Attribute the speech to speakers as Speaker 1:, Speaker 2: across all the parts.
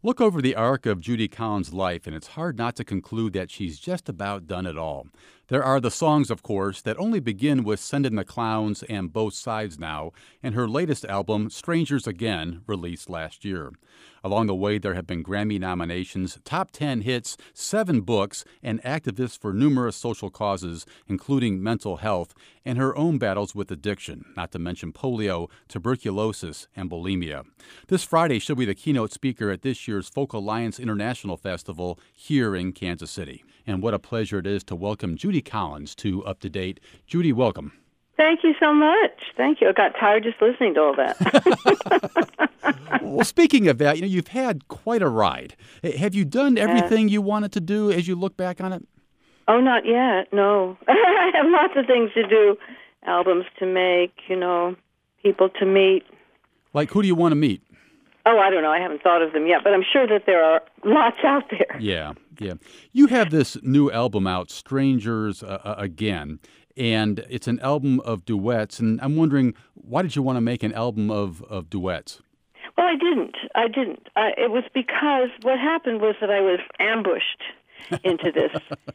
Speaker 1: Look over the arc of Judy Collins' life, and it's hard not to conclude that she's just about done it all. There are the songs, of course, that only begin with Sendin' the Clowns and Both Sides Now, and her latest album, Strangers Again, released last year. Along the way, there have been Grammy nominations, top 10 hits, 7 books, and activists for numerous social causes, including mental health, and her own battles with addiction, not to mention polio, tuberculosis, and bulimia. This Friday, she'll be the keynote speaker at this year's Folk Alliance International Festival here in Kansas City. And what a pleasure it is to welcome Judy Collins to Up to Date. Judy, welcome.
Speaker 2: Thank you so much. Thank you. I got tired just listening to all that.
Speaker 1: Well, speaking of that, you've had quite a ride. Have you done everything you wanted to do as you look back on it?
Speaker 2: Oh, not yet. No. I have lots of things to do. Albums to make, people to meet.
Speaker 1: Like, who do you want to meet?
Speaker 2: Oh, I don't know. I haven't thought of them yet, but I'm sure that there are lots out there.
Speaker 1: Yeah. You have this new album out, Strangers Again, and it's an album of duets, and I'm wondering, why did you want to make an album of duets?
Speaker 2: Well, I didn't. It was because what happened was that I was ambushed into this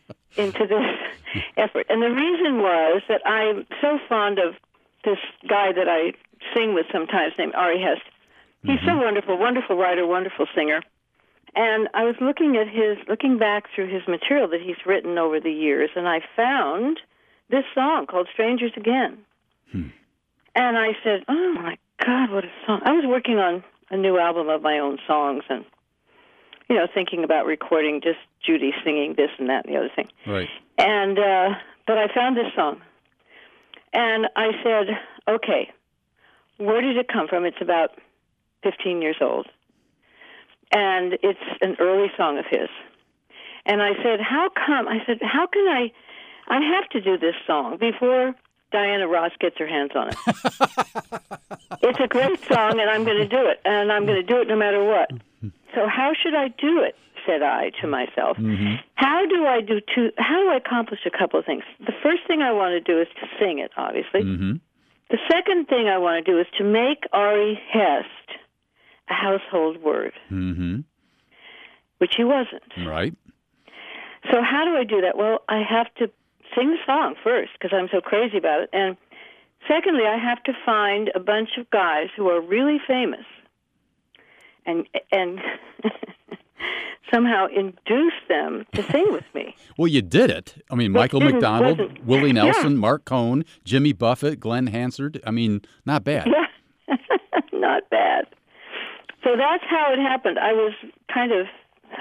Speaker 2: effort. And the reason was that I'm so fond of this guy that I sing with sometimes named Ari Hest. He's so wonderful, wonderful writer, wonderful singer. And I was looking back through his material that he's written over the years, and I found this song called Strangers Again. And I said, oh my God, what a song. I was working on a new album of my own songs and, thinking about recording just Judy singing this and that and the other thing.
Speaker 1: Right.
Speaker 2: And, but I found this song. And I said, okay, where did it come from? It's about 15 years old. And it's an early song of his. And I said, how can I have to do this song before Diana Ross gets her hands on it. It's a great song, and I'm going to do it, and I'm going to do it no matter what. So how should I do it, said I to myself. How do I accomplish a couple of things? The first thing I want to do is to sing it, obviously. The second thing I want to do is to make Ari Hest a household word, which he wasn't.
Speaker 1: Right.
Speaker 2: So how do I do that? Well, I have to sing the song first because I'm so crazy about it. And secondly, I have to find a bunch of guys who are really famous and somehow induce them to sing with me.
Speaker 1: Well, you did it. I mean, Michael McDonald, Willie Nelson, Mark Cohn, Jimmy Buffett, Glenn Hansard. I mean, not bad.
Speaker 2: Yeah, not bad. So that's how it happened. I was kind of...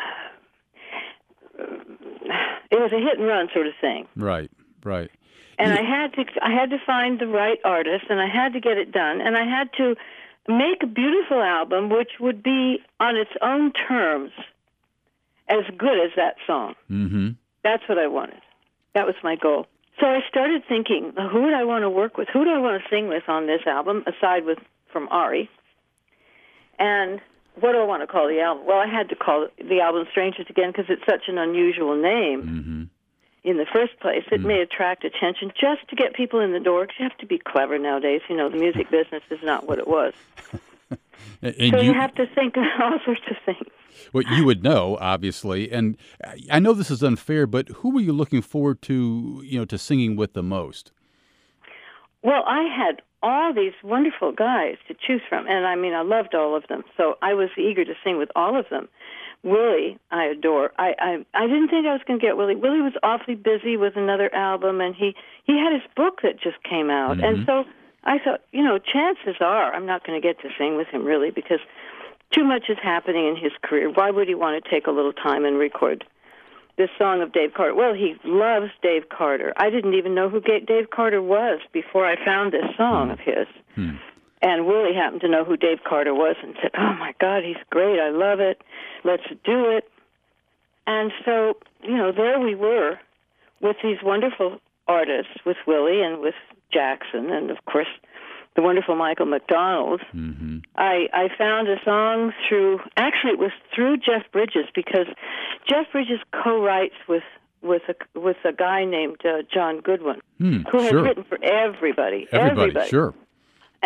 Speaker 2: it was a hit and run sort of thing. Right. And I had to find the right artist, and I had to get it done, and I had to make a beautiful album which would be on its own terms as good as that song. That's what I wanted. That was my goal. So I started thinking, who would I want to work with? Who do I want to sing with on this album, aside from Ari? And what do I want to call the album? Well, I had to call the album Strangers Again because it's such an unusual name in the first place. It may attract attention just to get people in the door because you have to be clever nowadays. The music business is not what it was. So you have to think of all sorts of things.
Speaker 1: Well, you would know, obviously. And I know this is unfair, but who were you looking forward to, to singing with the most?
Speaker 2: Well, I had all these wonderful guys to choose from, and I loved all of them. So I was eager to sing with all of them. Willie, I adore. I didn't think I was going to get Willie. Willie was awfully busy with another album, and he had his book that just came out. And so I thought, chances are I'm not going to get to sing with him, really, because too much is happening in his career. Why would he want to take a little time and record this song of Dave Carter? Well, he loves Dave Carter. I didn't even know who Dave Carter was before I found this song of his. And Willie happened to know who Dave Carter was and said, oh, my God, he's great. I love it. Let's do it. And so, there we were with these wonderful artists, with Willie and with Jackson and, of course, the wonderful Michael McDonald. I found a song it was through Jeff Bridges, because Jeff Bridges co-writes with a guy named John Goodwin, who has written for everybody.
Speaker 1: Sure.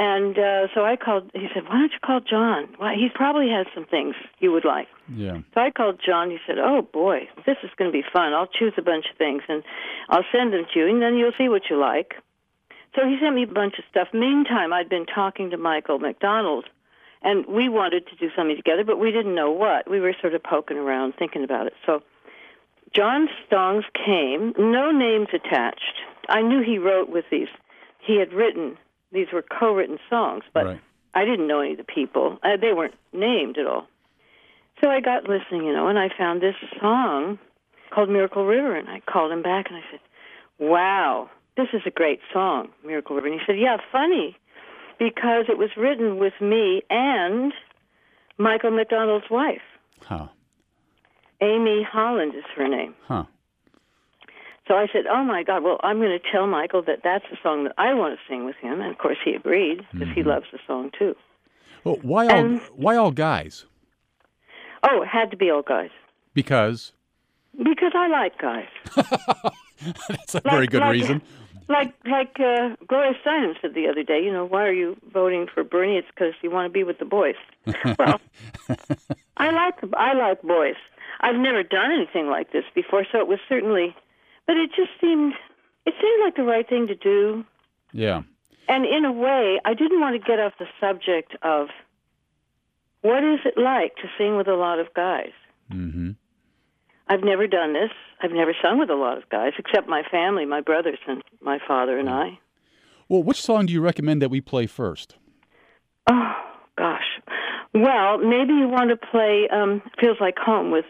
Speaker 2: And so I called. He said, "Why don't you call John? Why, he probably has some things you would like."
Speaker 1: Yeah.
Speaker 2: So I called John. He said, "Oh boy, this is going to be fun. I'll choose a bunch of things and I'll send them to you, and then you'll see what you like." So he sent me a bunch of stuff. Meantime, I'd been talking to Michael McDonald, and we wanted to do something together, but we didn't know what. We were sort of poking around, thinking about it. So John's songs came, no names attached. I knew he wrote with these. He had written, these were co-written songs, but
Speaker 1: Right.
Speaker 2: I didn't know any of the people. They weren't named at all. So I got listening, and I found this song called Miracle River, and I called him back and I said, "Wow, this is a great song, Miracle River." And he said, "Yeah, funny, because it was written with me and Michael McDonald's wife.
Speaker 1: Huh.
Speaker 2: Amy Holland is her name."
Speaker 1: Huh.
Speaker 2: So I said, "Oh, my God, well, I'm going to tell Michael that that's a song that I want to sing with him." And, of course, he agreed because he loves the song, too.
Speaker 1: Well, why all guys?
Speaker 2: Oh, it had to be all guys.
Speaker 1: Because
Speaker 2: Because I like guys.
Speaker 1: that's a very good reason.
Speaker 2: Like Gloria Steinem said the other day, "Why are you voting for Bernie? It's because you want to be with the boys." Well, I like boys. I've never done anything like this before, so it was certainly, but it seemed like the right thing to do.
Speaker 1: Yeah.
Speaker 2: And in a way, I didn't want to get off the subject of what is it like to sing with a lot of guys.
Speaker 1: Mm-hmm.
Speaker 2: I've never done this. I've never sung with a lot of guys, except my family, my brothers and my father and I.
Speaker 1: Well, which song do you recommend that we play first?
Speaker 2: Oh, gosh. Well, maybe you want to play "Feels Like Home" with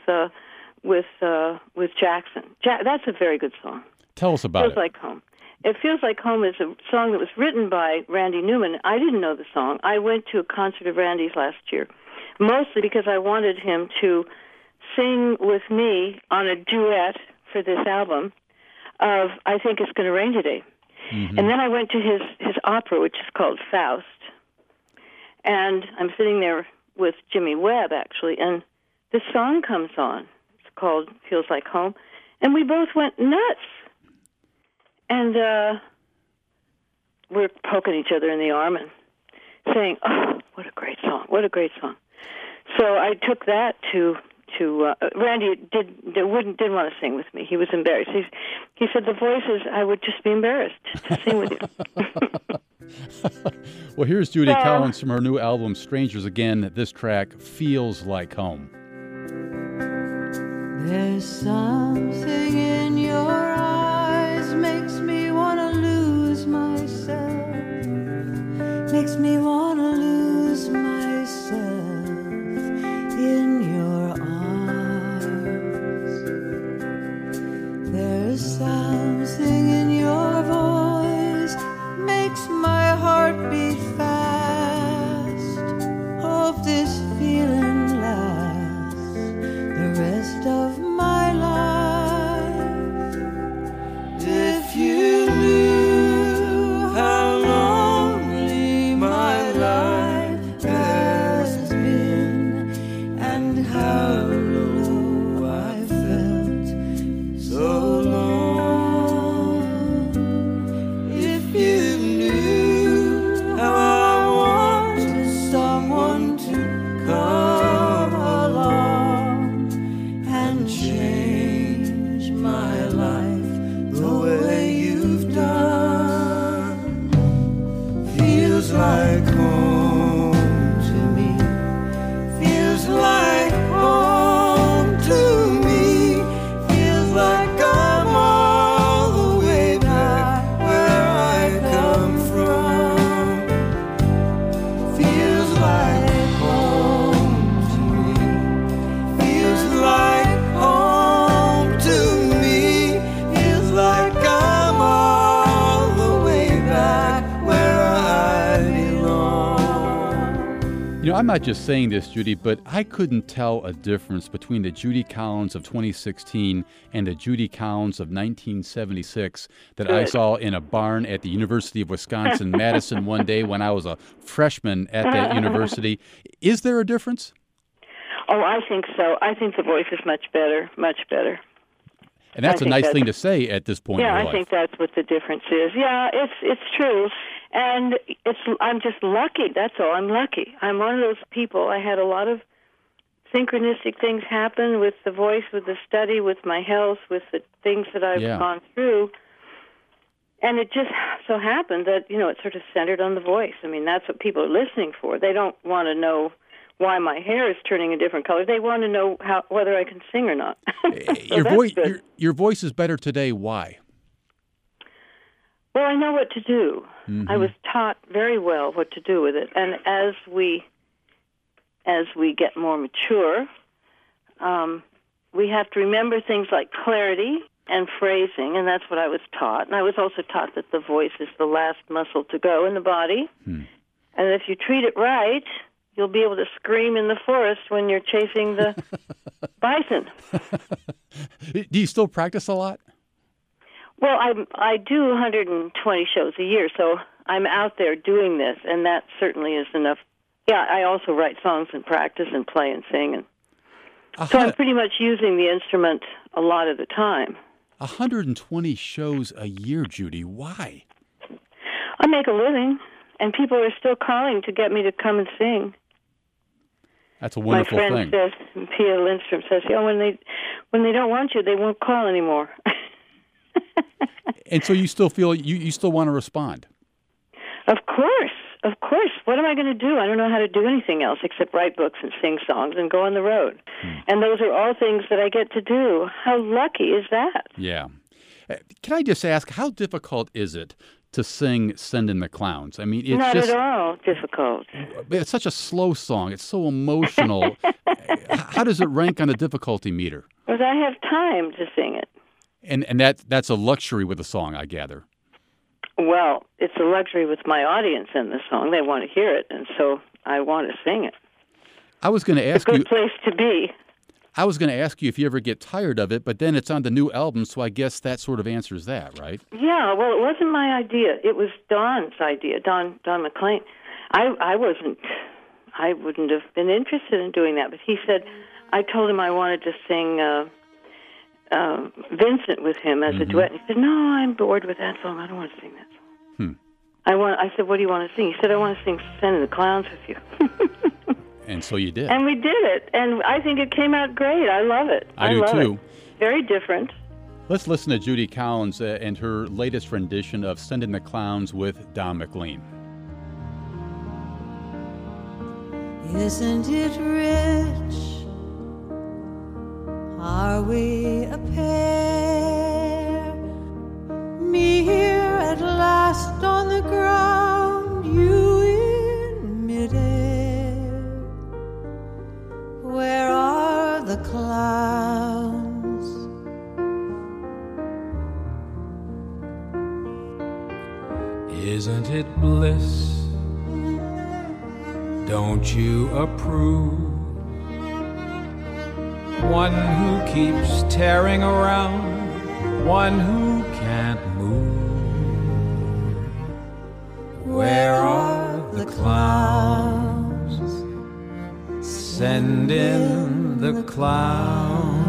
Speaker 2: Jackson. That's a very good song.
Speaker 1: Tell us about
Speaker 2: Feels
Speaker 1: it.
Speaker 2: Like Home. It Feels Like Home is a song that was written by Randy Newman. I didn't know the song. I went to a concert of Randy's last year, mostly because I wanted him to sing with me on a duet for this album of "I Think It's Gonna Rain Today."
Speaker 1: Mm-hmm.
Speaker 2: And then I went to his opera, which is called Faust. And I'm sitting there with Jimmy Webb, actually, and this song comes on. It's called "Feels Like Home." And we both went nuts. And we're poking each other in the arm and saying, "Oh, what a great song, what a great song." So I took that to Randy didn't want to sing with me. He was embarrassed. He said the voices, I would just be embarrassed to sing with you.
Speaker 1: Well, here's Judy Collins from her new album, Strangers Again. This track, Feels Like Home.
Speaker 3: There's something in your eyes makes me want to lose myself, makes me want to lose myself in your arms. There's something in your voice makes my heart beat fast. Hope this feeling lasts the rest of my life. If you knew how lonely my life has been and how low I felt so long, if you knew how I wanted someone to come along and change my life the way you've done. Feels like home to me. Feels like home to me. Feels like I'm all the way back where I come from. Feels like home to me. Feels like home to me. Feels like I'm all the way back where I belong.
Speaker 1: I'm not just saying this, Judy, but I couldn't tell a difference between the Judy Collins of 2016 and the Judy Collins of 1976 that I saw in a barn at the University of Wisconsin-Madison one day when I was a freshman at that university. Is there a difference?
Speaker 2: Oh, I think so. I think the voice is much better, much better.
Speaker 1: And that's
Speaker 2: I
Speaker 1: a
Speaker 2: think
Speaker 1: nice thing to say at this point in
Speaker 2: Yeah,
Speaker 1: your
Speaker 2: I
Speaker 1: life.
Speaker 2: think that's what the difference is. Yeah, it's true. And I'm just lucky. That's all. I'm lucky. I'm one of those people. I had a lot of synchronistic things happen with the voice, with the study, with my health, with the things that I've gone through. And it just so happened that, it's sort of centered on the voice. I mean, that's what people are listening for. They don't want to know why my hair is turning a different color. They want to know whether I can sing or not. So
Speaker 1: your voice is better today. Why?
Speaker 2: Well, I know what to do. I was taught very well what to do with it. And as we get more mature, we have to remember things like clarity and phrasing, and that's what I was taught. And I was also taught that the voice is the last muscle to go in the body. And if you treat it right, you'll be able to scream in the forest when you're chasing the bison.
Speaker 1: Do you still practice a lot?
Speaker 2: Well, I do 120 shows a year, so I'm out there doing this, and that certainly is enough. Yeah, I also write songs and practice and play and sing, and so I'm pretty much using the instrument a lot of the time.
Speaker 1: 120 shows a year, Judy. Why?
Speaker 2: I make a living, and people are still calling to get me to come and sing.
Speaker 1: That's a wonderful thing.
Speaker 2: My friend says, Pia Lindstrom says, when they don't want you, they won't call anymore.
Speaker 1: And so you still feel you still want to respond?
Speaker 2: Of course. What am I going to do? I don't know how to do anything else except write books and sing songs and go on the road. And those are all things that I get to do. How lucky is that?
Speaker 1: Yeah. Can I just ask, how difficult is it to sing Send in the Clowns? I mean, it's
Speaker 2: not
Speaker 1: just,
Speaker 2: at all difficult.
Speaker 1: It's such a slow song. It's so emotional. How does it rank on the difficulty meter?
Speaker 2: Because I have time to sing it.
Speaker 1: And that's a luxury with a song, I gather.
Speaker 2: Well, it's a luxury with my audience and the song. They want to hear it, and so I want to sing it.
Speaker 1: I was going to ask you.
Speaker 2: It's a good place to be.
Speaker 1: I was going to ask you if you ever get tired of it, but then it's on the new album, so I guess that sort of answers that, right?
Speaker 2: Yeah, well, it wasn't my idea. It was Don's idea, Don McLean. I wouldn't have been interested in doing that, but he said, I told him I wanted to sing Vincent with him as a duet. And he said, no, I'm bored with that song. I don't want to sing that song. I said, what do you want to sing? He said, I want to sing Send in the Clowns with you.
Speaker 1: And so you did.
Speaker 2: And we did it. And I think it came out great. I love it.
Speaker 1: I do
Speaker 2: love
Speaker 1: too.
Speaker 2: It. Very different.
Speaker 1: Let's listen to Judy Collins and her latest rendition of Send in the Clowns with Don McLean.
Speaker 4: Isn't it rich? Are we a pair? Me here at last on the ground, you in midair. Where are the clowns?
Speaker 3: Isn't it bliss? Don't you approve? One who keeps tearing around, one who can't move. Where are the clowns? Send in the clowns.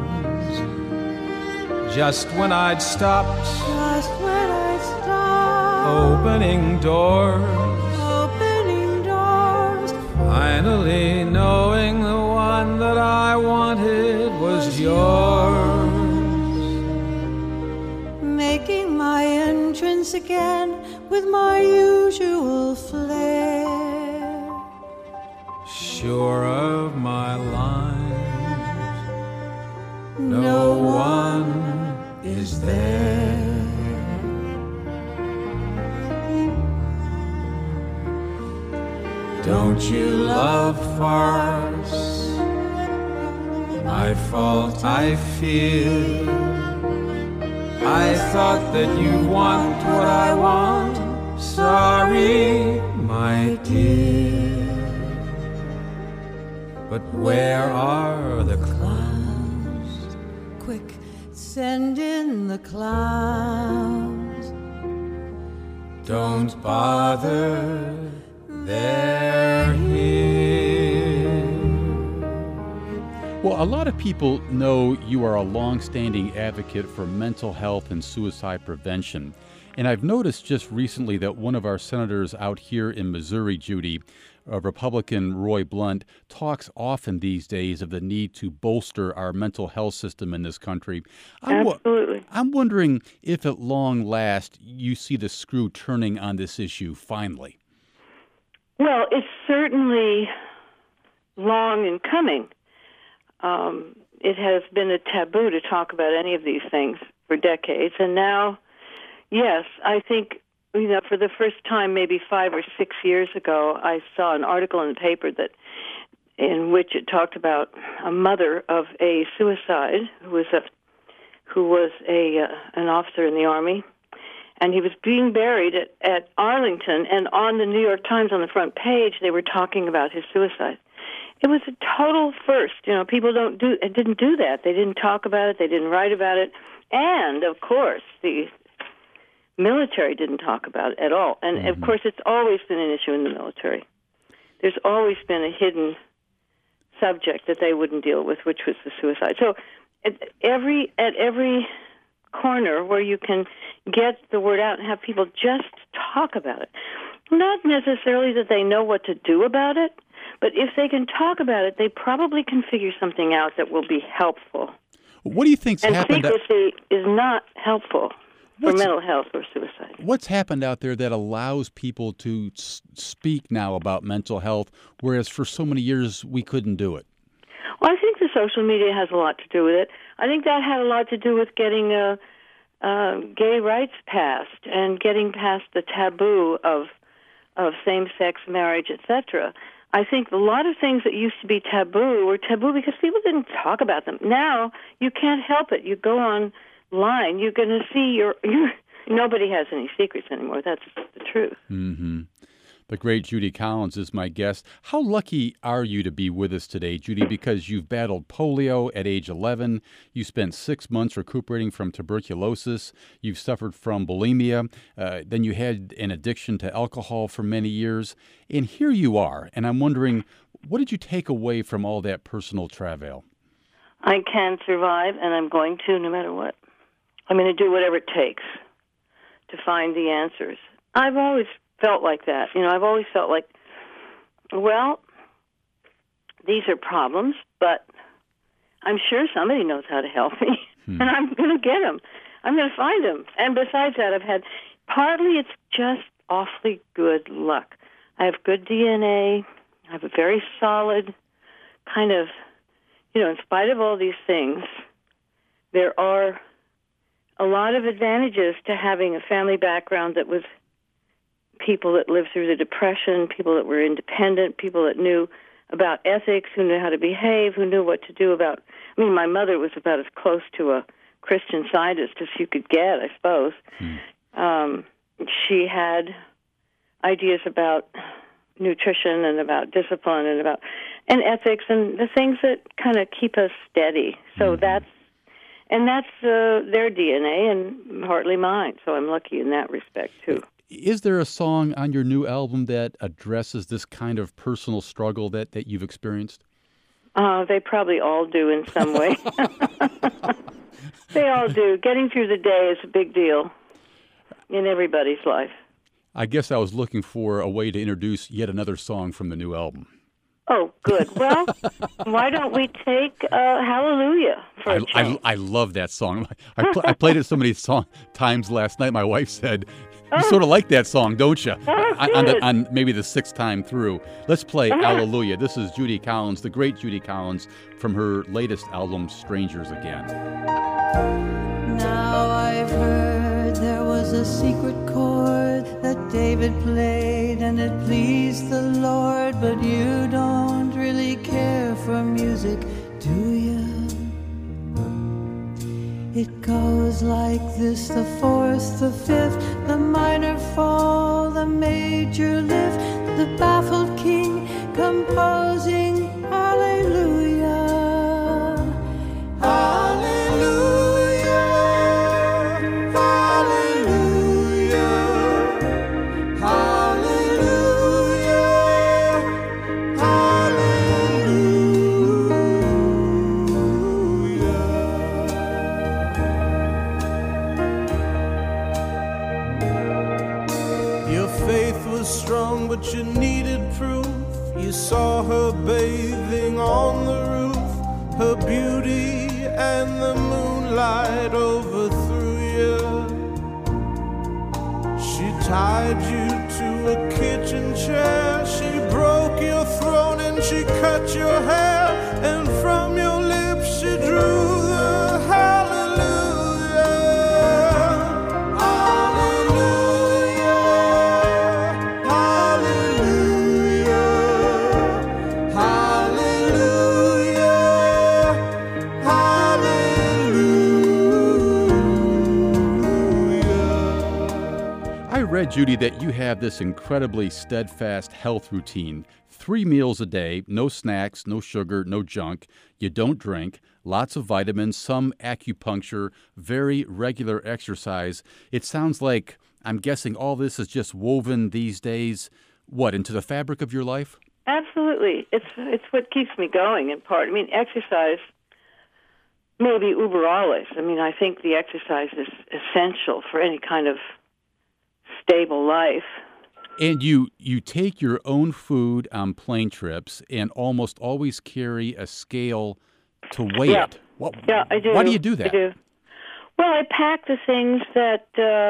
Speaker 3: Just when I'd stopped opening doors, finally knowing the one that I wanted was yours.
Speaker 4: Making my entrance again with my usual flair.
Speaker 3: Sure of my lines, no one is there. Don't you love farce? My fault I feel. I thought that you'd want what I want. Sorry, my dear. But where are the clowns?
Speaker 4: Quick, send in the clowns.
Speaker 3: Don't bother. They're here.
Speaker 1: Well, a lot of people know you are a long-standing advocate for mental health and suicide prevention. And I've noticed just recently that one of our senators out here in Missouri, Judy, Republican Roy Blunt, talks often these days of the need to bolster our mental health system in this country.
Speaker 2: Absolutely.
Speaker 1: I'm wondering if at long last you see the screw turning on this issue finally.
Speaker 2: Well, it's certainly long in coming. It has been a taboo to talk about any of these things for decades. And now, yes, I think, for the first time, maybe 5 or 6 years ago, I saw an article in the paper in which it talked about a mother of a suicide who was an officer in the Army, and he was being buried at Arlington. And on the New York Times, on the front page, they were talking about his suicide. It was a total first. People didn't do that. They didn't talk about it. They didn't write about it. And, of course, the military didn't talk about it at all. And, of course, it's always been an issue in the military. There's always been a hidden subject that they wouldn't deal with, which was the suicide. So at every corner where you can get the word out and have people just talk about it, not necessarily that they know what to do about it, but if they can talk about it, they probably can figure something out that will be helpful.
Speaker 1: What do you think's happened?
Speaker 2: And secrecy is not helpful for mental health or suicide.
Speaker 1: What's happened out there that allows people to speak now about mental health, whereas for so many years we couldn't do it?
Speaker 2: Well, I think the social media has a lot to do with it. I think that had a lot to do with getting gay rights passed and getting past the taboo of same-sex marriage, etc. I think a lot of things that used to be taboo were taboo because people didn't talk about them. Now you can't help it. You go online, you're going to see nobody has any secrets anymore. That's the truth.
Speaker 1: Mm-hmm. The great Judy Collins is my guest. How lucky are you to be with us today, Judy, because you've battled polio at age 11, you spent 6 months recuperating from tuberculosis, you've suffered from bulimia, then you had an addiction to alcohol for many years, and here you are. And I'm wondering, what did you take away from all that personal travail?
Speaker 2: I can survive, and I'm going to, no matter what. I'm going to do whatever it takes to find the answers. I've always felt like that. I've always felt like, well, these are problems, but I'm sure somebody knows how to help me, and I'm going to get them. I'm going to find them. And besides that, partly it's just awfully good luck. I have good DNA. I have a very solid kind of, in spite of all these things, there are a lot of advantages to having a family background that was people that lived through the Depression, people that were independent, people that knew about ethics, who knew how to behave, who knew what to do about... my mother was about as close to a Christian Scientist as you could get, I suppose. She had ideas about nutrition and about discipline and ethics and the things that kind of keep us steady. So that's their DNA and partly mine. So I'm lucky in that respect, too.
Speaker 1: Is there a song on your new album that addresses this kind of personal struggle that you've experienced?
Speaker 2: They probably all do in some way. They all do. Getting through the day is a big deal in everybody's life.
Speaker 1: I guess I was looking for a way to introduce yet another song from the new album.
Speaker 2: Oh, good. Well, why don't we take Hallelujah for a change?
Speaker 1: I love that song. I played it so many times last night. My wife said, you sort of like that song, don't you? On maybe the 6th time through. Let's play Hallelujah. This is Judy Collins, the great Judy Collins, from her latest album, Strangers Again.
Speaker 4: Now I've heard there was a secret chord that David played and it pleased the Lord, but you don't really care for music, do you? It goes like this: the 4th, the 5th, the minor fall, the major lift, the baffled king composing Hallelujah. Hallelujah, hallelujah, hallelujah, hallelujah.
Speaker 5: but you needed proof. You saw her bathing on the roof. Her beauty and the moonlight overthrew you. She tied you to a kitchen chair. She broke your throne and she cut your hair. And from your lips she drew the hallelujah. Hallelujah. Hallelujah. Hallelujah. Hallelujah.
Speaker 1: I read, Judy, that you have this incredibly steadfast health routine. 3 meals a day, no snacks, no sugar, no junk. You don't drink, lots of vitamins, some acupuncture, very regular exercise. It sounds like, I'm guessing all this is just woven these days, what, into the fabric of your life?
Speaker 2: Absolutely. It's what keeps me going in part. I mean, exercise may be uber alles. I mean, I think the exercise is essential for any kind of stable life.
Speaker 1: And you take your own food on plane trips and almost always carry a scale to weigh
Speaker 2: Yeah.
Speaker 1: it. What,
Speaker 2: Yeah, I do.
Speaker 1: Why do you do that?
Speaker 2: I do. Well, I pack the things that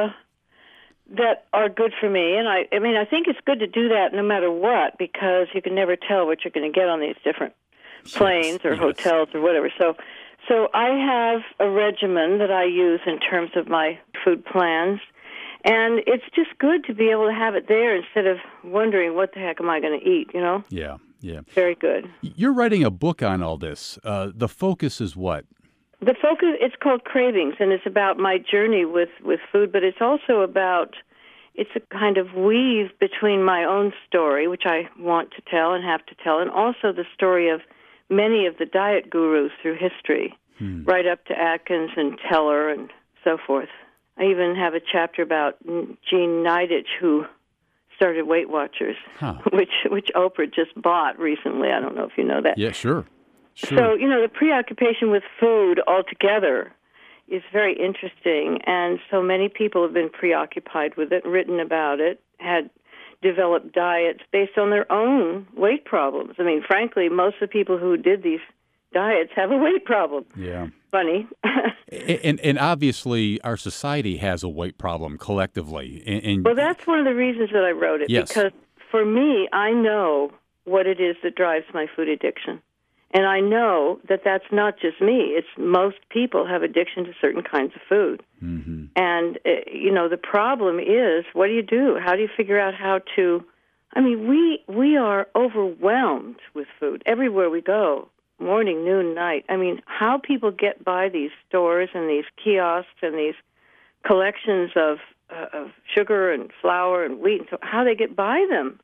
Speaker 2: are good for me, and I mean, I think it's good to do that no matter what, because you can never tell what you're going to get on these different planes or
Speaker 1: yes.
Speaker 2: hotels or whatever. So I have a regimen that I use in terms of my food plans. And it's just good to be able to have it there instead of wondering what the heck am I going to eat, you know?
Speaker 1: Yeah.
Speaker 2: Very good.
Speaker 1: You're writing a book on all this. The focus is what?
Speaker 2: The focus, it's called Cravings, and it's about my journey with food, but it's also about, it's a kind of weave between my own story, which I want to tell and have to tell, and also the story of many of the diet gurus through history, right up to Atkins and Teller and so forth. I even have a chapter about Jean Nidetch, who started Weight Watchers, which Oprah just bought recently. I don't know if you know that.
Speaker 1: Yeah, sure.
Speaker 2: So, the preoccupation with food altogether is very interesting, and so many people have been preoccupied with it, written about it, had developed diets based on their own weight problems. I mean, frankly, most of the people who did these diets have a weight problem.
Speaker 1: Yeah.
Speaker 2: Funny.
Speaker 1: And obviously our society has a weight problem collectively. And
Speaker 2: well, that's one of the reasons that I wrote it.
Speaker 1: Yes.
Speaker 2: Because for me, I know what it is that drives my food addiction. And I know that that's not just me. It's most people have addiction to certain kinds of food. Mm-hmm. And, the problem is, what do you do? How do you figure out how to... I mean, we are overwhelmed with food everywhere we go. Morning, noon, night. I mean, how people get by these stores and these kiosks and these collections of sugar and flour and wheat, and so how they get by them,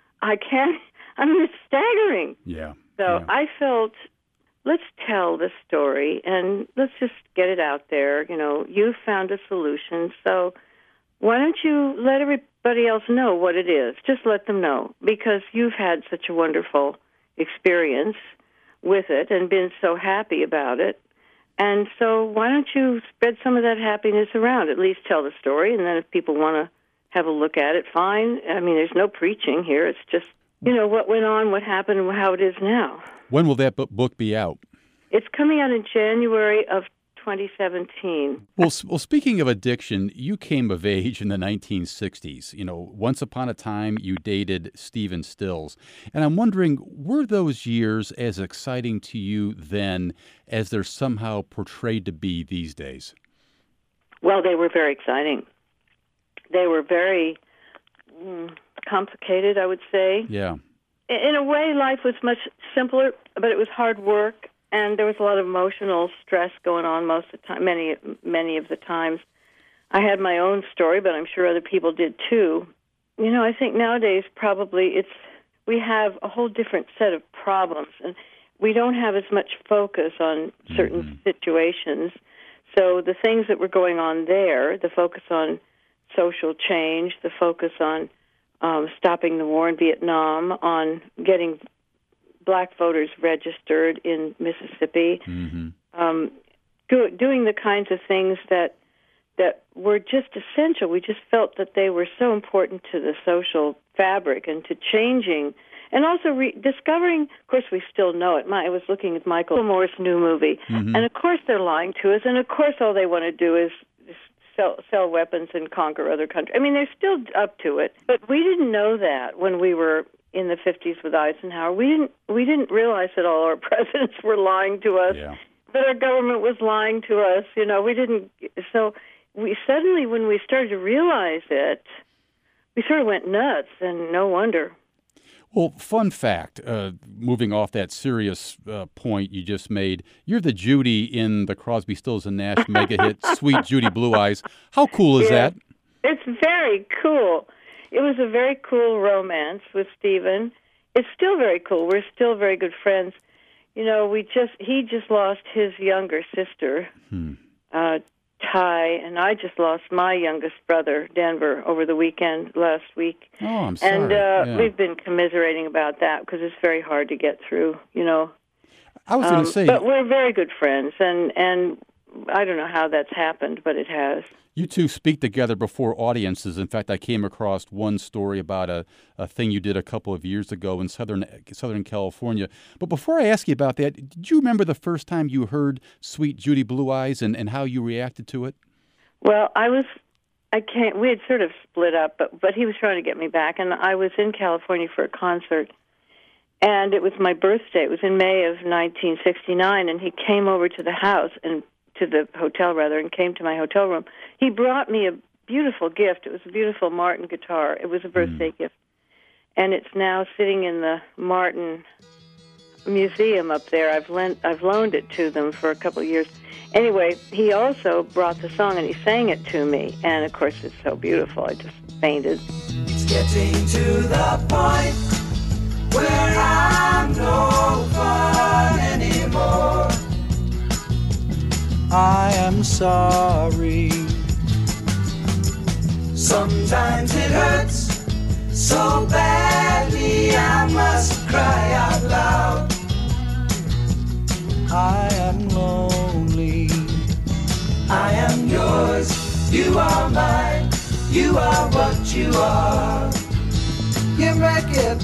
Speaker 2: it's staggering.
Speaker 1: Yeah.
Speaker 2: So I felt, let's tell the story and let's just get it out there. You found a solution, so why don't you let everybody else know what it is? Just let them know, because you've had such a wonderful experience with it and been so happy about it. And so why don't you spread some of that happiness around? At least tell the story, and then if people want to have a look at it, fine. I mean, there's no preaching here. It's just, what went on, what happened, and how it is now.
Speaker 1: When will that book be out?
Speaker 2: It's coming out in January of 2017.
Speaker 1: Well, speaking of addiction, you came of age in the 1960s. Once upon a time, you dated Stephen Stills. And I'm wondering, were those years as exciting to you then as they're somehow portrayed to be these days?
Speaker 2: Well, they were very exciting. They were very complicated, I would say.
Speaker 1: Yeah.
Speaker 2: In a way, life was much simpler, but it was hard work. And there was a lot of emotional stress going on most of the time, many of the times. I had my own story, but I'm sure other people did too. I think nowadays probably we have a whole different set of problems, and we don't have as much focus on certain situations. So the things that were going on there, the focus on social change, the focus on stopping the war in Vietnam, on getting Black voters registered in Mississippi, doing the kinds of things that were just essential. We just felt that they were so important to the social fabric and to changing, and also discovering. Of course, we still know it. I was looking at Michael Moore's new movie, and of course they're lying to us, and of course all they want to do is sell weapons and conquer other countries. I mean, they're still up to it, but we didn't know that when we were in the 50s with Eisenhower. We didn't realize that all our presidents were lying to us, that our government was lying to us. We didn't. So we suddenly, when we started to realize it, we sort of went nuts, and no wonder.
Speaker 1: Well, fun fact, moving off that serious point you just made, you're the Judy in the Crosby, Stills and Nash mega hit, Sweet Judy Blue Eyes. How cool is that?
Speaker 2: It's very cool. It was a very cool romance with Stephen. It's still very cool. We're still very good friends. He just lost his younger sister, Ty, and I just lost my youngest brother, Denver, over the weekend last week.
Speaker 1: Oh, I'm sorry.
Speaker 2: And we've been commiserating about that because it's very hard to get through,
Speaker 1: I was going to say...
Speaker 2: But we're very good friends, and I don't know how that's happened, but it has.
Speaker 1: You two speak together before audiences. In fact, I came across one story about a thing you did a couple of years ago in Southern California. But before I ask you about that, did you remember the first time you heard Sweet Judy Blue Eyes and how you reacted to it?
Speaker 2: Well, we had sort of split up, but he was trying to get me back, and I was in California for a concert, and it was my birthday. It was in May of 1969, and he came over to the house and to the hotel, rather, and came to my hotel room. He brought me a beautiful gift. It was a beautiful Martin guitar. It was a birthday gift. And it's now sitting in the Martin Museum up there. I've loaned it to them for a couple of years. Anyway, he also brought the song, and he sang it to me. And, of course, it's so beautiful. I just fainted.
Speaker 3: It's getting to the point where I'm no fun anymore. I am sorry. Sometimes it hurts so badly I must cry out loud. I am lonely. I am yours. You are mine. You are what you are. You make it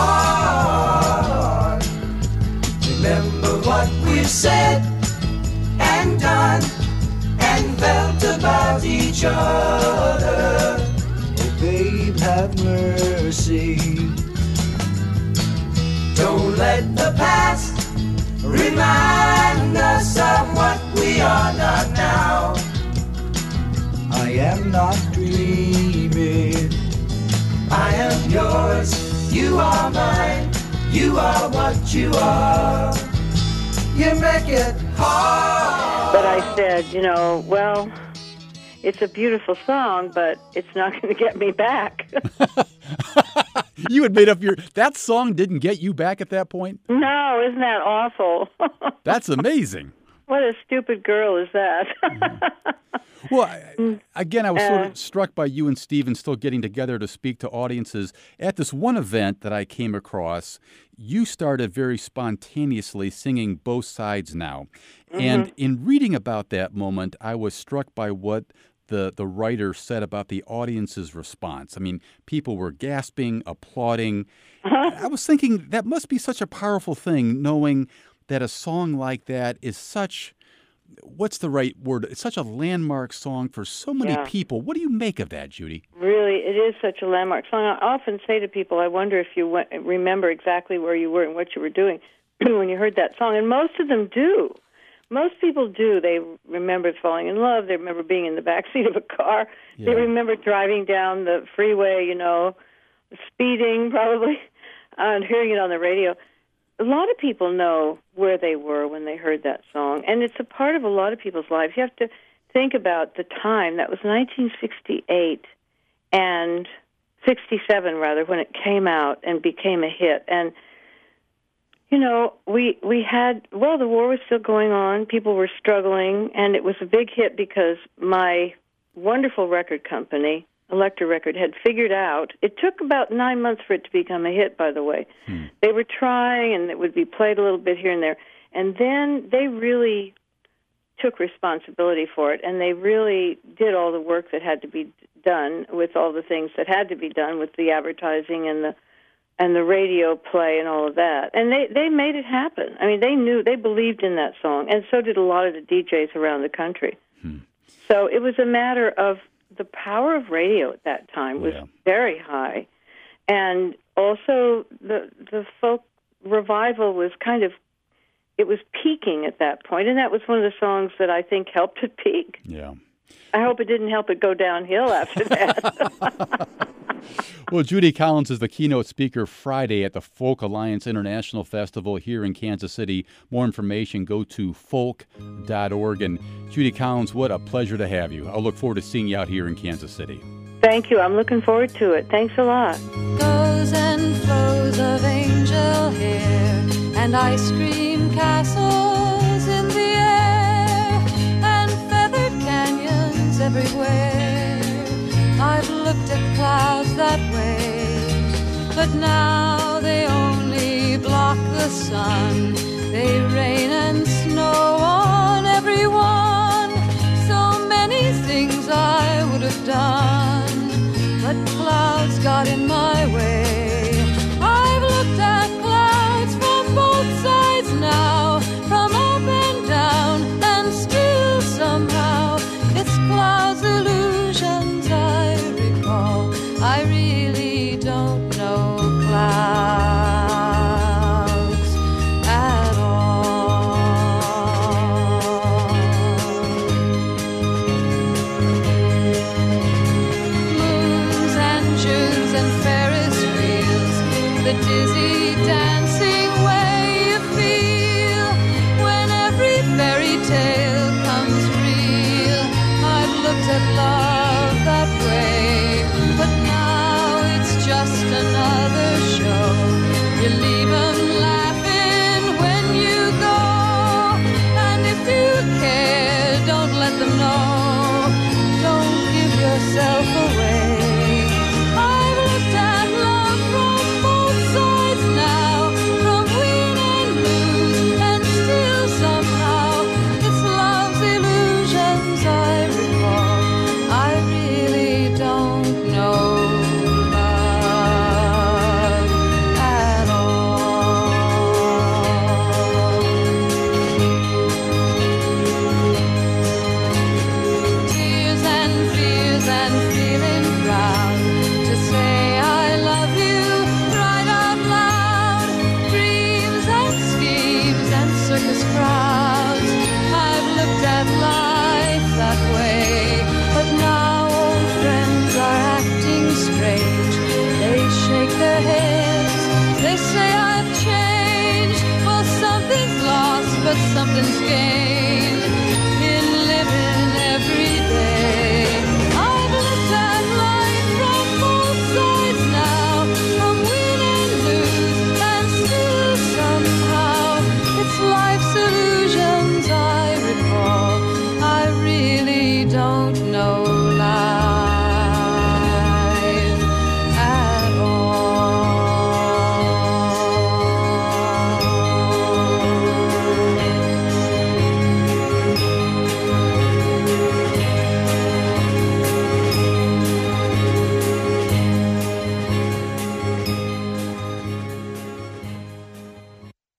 Speaker 3: hard. Remember what we've said and done and felt about each other. Oh, babe, have mercy. Don't let the past remind us of what we are not now. I am not dreaming. I am yours. You are mine. You are what you are. You make it hard.
Speaker 2: But I said, well, it's a beautiful song, but it's not going to get me back.
Speaker 1: You had made up that song didn't get you back at that point?
Speaker 2: No, isn't that awful?
Speaker 1: That's amazing.
Speaker 2: What a stupid girl is that?
Speaker 1: Well, again, I was sort of struck by you and Stephen still getting together to speak to audiences. At this one event that I came across, you started very spontaneously singing Both Sides Now. Mm-hmm. And in reading about that moment, I was struck by what the writer said about the audience's response. I mean, people were gasping, applauding. I was thinking that must be such a powerful thing, knowing that a song like that is such... What's the right word? It's such a landmark song for so many people. What do you make of that, Judy?
Speaker 2: Really, it is such a landmark song. I often say to people, I wonder if you remember exactly where you were and what you were doing when you heard that song. And most of them do. Most people do. They remember falling in love. They remember being in the backseat of a car. Yeah. They remember driving down the freeway, speeding probably, and hearing it on the radio. A lot of people know where they were when they heard that song, and it's a part of a lot of people's lives. You have to think about the time. That was 1968 and 67, rather, when it came out and became a hit. And, we had, the war was still going on. People were struggling, and it was a big hit because my wonderful record company, Elektra Record, had figured out, it took about 9 months for it to become a hit, by the way. They were trying, and it would be played a little bit here and there. And then they really took responsibility for it, and they really did all the work that had to be done with all the things that had to be done with the advertising and the radio play and all of that. And they made it happen. I mean, they believed in that song, and so did a lot of the DJs around the country. So it was a matter of the power of radio at that time was very high. And also the folk revival was it was peaking at that point, and that was one of the songs that I think helped it peak.
Speaker 1: Yeah.
Speaker 2: I hope it didn't help it go downhill after that.
Speaker 1: Well, Judy Collins is the keynote speaker Friday at the Folk Alliance International Festival here in Kansas City. More information, go to folk.org. And Judy Collins, what a pleasure to have you. I'll look forward to seeing you out here in Kansas City.
Speaker 2: Thank you. I'm looking forward to it. Thanks a lot.
Speaker 4: Goes and flows of angel hair and ice cream castles in the air and feathered canyons everywhere. I've looked at clouds that way, but now they only block the sun. They rain and snow on everyone. So many things I would have done, but clouds got in my way. I've looked at clouds from both sides now, from up and down, and still somehow it's clouds' illusions I recall. I really don't know clouds at all. Moons and Junes and Ferris wheels, the dizzy dancing way you feel when every fairy tale comes real. I've looked at love that way, but now it's just another show. You leave 'em laughing when you go, and if you care, don't let them know. Don't give yourself away. I've looked at love from both sides now, from win and lose, and still somehow it's love's illusions I recall. I really don't know love at all. Tears and fears and feeling proud to say I love you right out loud. Dreams and schemes and circus crowds. I've looked at life that way, but now old friends are acting strange. They shake their heads, they say I've changed. Well, something's lost, but something's gained.